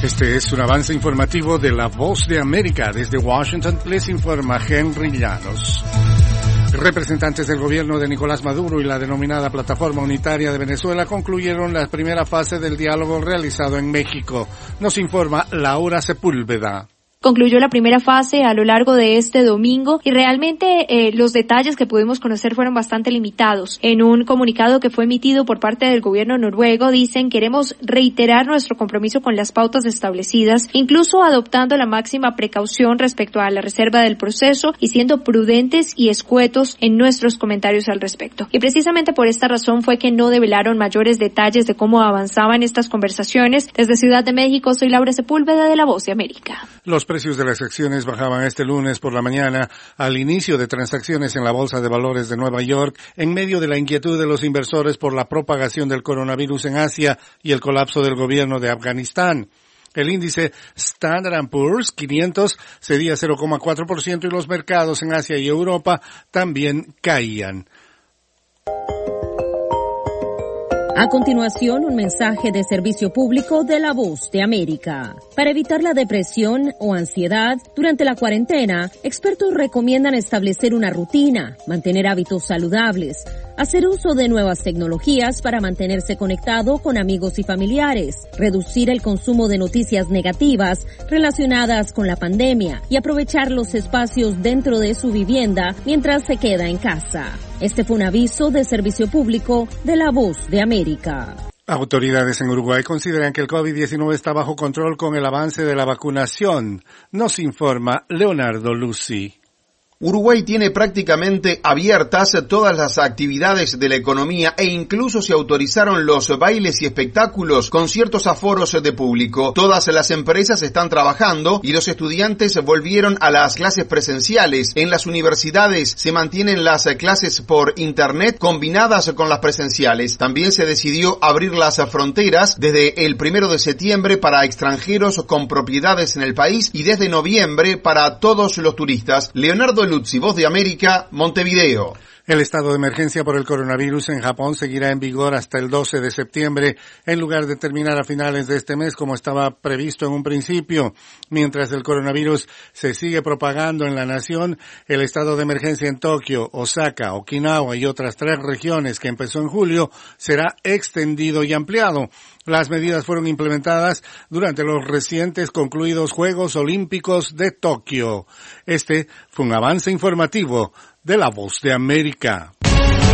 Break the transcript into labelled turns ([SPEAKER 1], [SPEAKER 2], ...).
[SPEAKER 1] Este es un avance informativo de La Voz de América. Desde Washington les informa Henry Llanos. Representantes del gobierno de Nicolás Maduro y la denominada Plataforma Unitaria de Venezuela concluyeron la primera fase del diálogo realizado en México. Nos informa Laura Sepúlveda.
[SPEAKER 2] Concluyó la primera fase a lo largo de este domingo y realmente los detalles que pudimos conocer fueron bastante limitados. En un comunicado que fue emitido por parte del gobierno noruego dicen: queremos reiterar nuestro compromiso con las pautas establecidas, incluso adoptando la máxima precaución respecto a la reserva del proceso y siendo prudentes y escuetos en nuestros comentarios al respecto. Y precisamente por esta razón fue que no develaron mayores detalles de cómo avanzaban estas conversaciones. Desde Ciudad de México, soy Laura Sepúlveda de La Voz de América.
[SPEAKER 1] Los precios de las acciones bajaban este lunes por la mañana al inicio de transacciones en la Bolsa de Valores de Nueva York en medio de la inquietud de los inversores por la propagación del coronavirus en Asia y el colapso del gobierno de Afganistán. El índice Standard & Poor's 500 cedía 0,4% y los mercados en Asia y Europa también caían.
[SPEAKER 3] A continuación, un mensaje de servicio público de La Voz de América. Para evitar la depresión o ansiedad durante la cuarentena, expertos recomiendan establecer una rutina, mantener hábitos saludables, hacer uso de nuevas tecnologías para mantenerse conectado con amigos y familiares, reducir el consumo de noticias negativas relacionadas con la pandemia y aprovechar los espacios dentro de su vivienda mientras se queda en casa. Este fue un aviso de servicio público de La Voz de América.
[SPEAKER 1] Autoridades en Uruguay consideran que el COVID-19 está bajo control con el avance de la vacunación. Nos informa Leonardo Lucy.
[SPEAKER 4] Uruguay tiene prácticamente abiertas todas las actividades de la economía e incluso se autorizaron los bailes y espectáculos con ciertos aforos de público. Todas las empresas están trabajando y los estudiantes volvieron a las clases presenciales. En las universidades se mantienen las clases por internet combinadas con las presenciales. También se decidió abrir las fronteras desde el 1 de septiembre para extranjeros con propiedades en el país y desde noviembre para todos los turistas. Leonardo Luzzi, Voz de América, Montevideo.
[SPEAKER 1] El estado de emergencia por el coronavirus en Japón seguirá en vigor hasta el 12 de septiembre, en lugar de terminar a finales de este mes como estaba previsto en un principio. Mientras el coronavirus se sigue propagando en la nación, el estado de emergencia en Tokio, Osaka, Okinawa y otras 3 regiones que empezó en julio será extendido y ampliado. Las medidas fueron implementadas durante los recientes concluidos Juegos Olímpicos de Tokio. Este fue un avance informativo de La Voz de América.